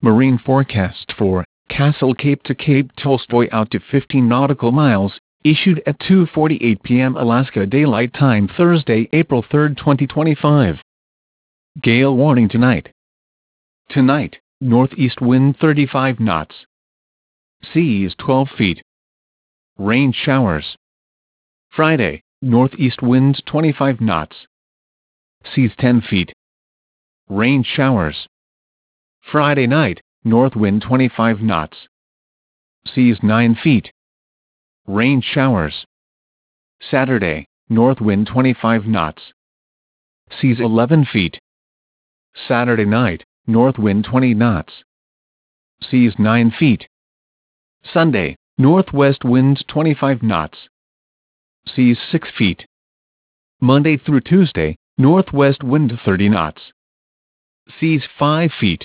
Marine forecast for Castle Cape to Cape Tolstoy out to 15 nautical miles, issued at 2:48 p.m. Alaska Daylight Time Thursday, April 3, 2025. Gale warning tonight. Tonight, northeast wind 35 knots. Seas 12 feet. Rain showers. Friday, northeast winds 25 knots. Seas 10 feet. Rain showers. Friday night, north wind 25 knots. Seas 9 feet. Rain showers. Saturday, north wind 25 knots. Seas 11 feet. Saturday night, north wind 20 knots. Seas 9 feet. Sunday, northwest winds 25 knots. Seas 6 feet. Monday through Tuesday, northwest wind 30 knots. Seas 5 feet.